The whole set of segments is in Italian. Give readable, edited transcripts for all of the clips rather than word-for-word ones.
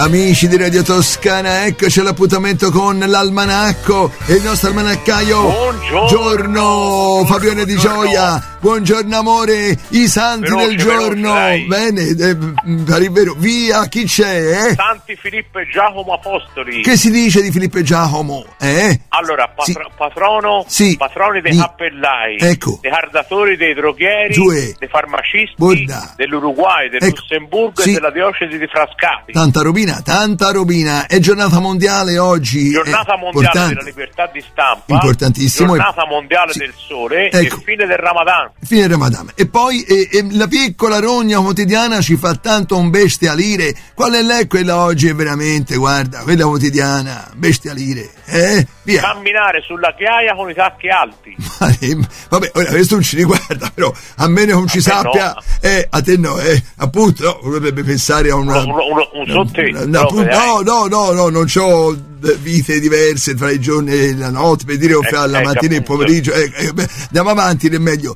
Amici di Radio Toscana, eccoci all'appuntamento con l'almanacco e il nostro almanaccaio. Buongiorno Fabione Di Gioia. Buongiorno amore, i santi del giorno. Bene, vero. Via, chi c'è? Santi Filippo e Giacomo Apostoli. Che si dice di Filippo e Giacomo? Allora, patrono, sì. Patroni dei cappellai, ecco, dei cardatori, dei droghieri, dei farmacisti, dell'Uruguay, del Lussemburgo, sì, e della diocesi di Frascati. Tanta robina. È giornata mondiale oggi. Giornata mondiale della libertà di stampa. Importantissimo. Giornata mondiale del sole, ecco, e fine del Ramadan. Fine Ramadan. E poi la piccola rogna quotidiana ci fa tanto un bestialire. Qual è quella oggi? È veramente, guarda, quella quotidiana, bestialire. Via. Camminare sulla ghiaia con i tacchi alti. Vabbè, ora questo non ci riguarda, però a meno non ci sappia, no. A te no, appunto, no, dovrebbe pensare a un sotto. No, non c'ho vite diverse tra i giorni e la notte, per dire, fra la mattina e il pomeriggio. Andiamo avanti, è meglio.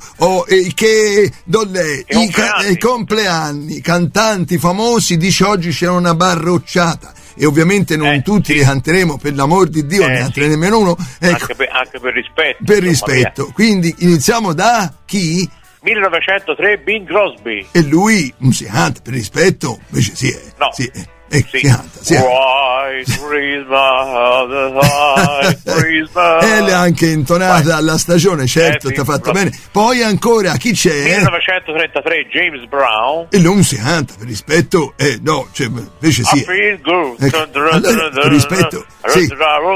I compleanni, cantanti famosi, dice oggi c'era una barrocciata. E ovviamente non tutti li canteremo, per l'amor di Dio, ne canteremo nemmeno uno. Ecco, anche per rispetto. Per rispetto. Quindi iniziamo da chi? 1903, Bing Crosby. E lui non si canta per rispetto, invece sì. No. Sì. Si canta. White Christmas. E l'ha anche intonata alla stagione, certo, ti ha fatto bene. Poi ancora chi c'è? 1933, James Brown. E non si canta per rispetto, no, cioè, invece sì. Allora, per rispetto, sì.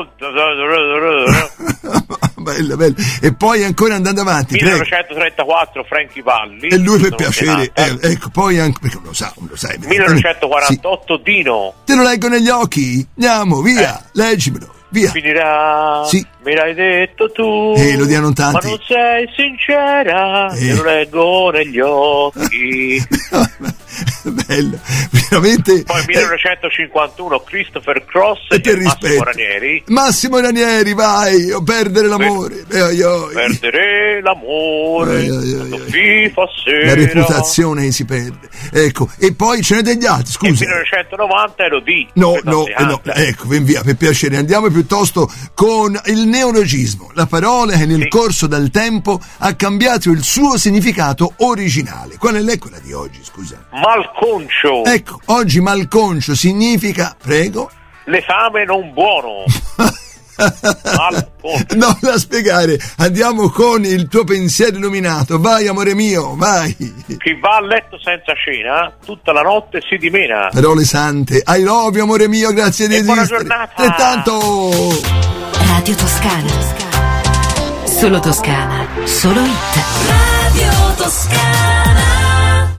Bello. E poi ancora andando avanti, 1934, Frankie Valli. E lui per piacere, ecco, poi anche, perché non lo sai. 1948, sì. Dino. Te lo leggo negli occhi? Andiamo, via, leggimelo. Via. Finirà, sì. Me l'hai detto tu, lo diano tanti. ma non sei sincera, te lo leggo negli occhi. Bello, veramente. Poi 1951, Christopher Cross e Massimo Ranieri, vai, perdere l'amore. Perdere l'amore, FIFA sera. La reputazione si perde. Ecco, e poi ce n'è degli altri, scusa. E 1990 Elodie. No, ecco, ben via, per piacere, andiamo piuttosto con il neologismo, la parola che nel corso del tempo ha cambiato il suo significato originale. Qual è quella di oggi, scusa? Malconcio. Ecco, oggi malconcio significa, prego? L'esame non buono. Non da spiegare, andiamo con il tuo pensiero illuminato. Vai amore mio, vai. Chi va a letto senza cena tutta la notte si dimena. Parole sante. I love you amore mio, grazie di esistere. Buona giornata. E tanto Radio Toscana. Solo Toscana, solo hit. Radio Toscana.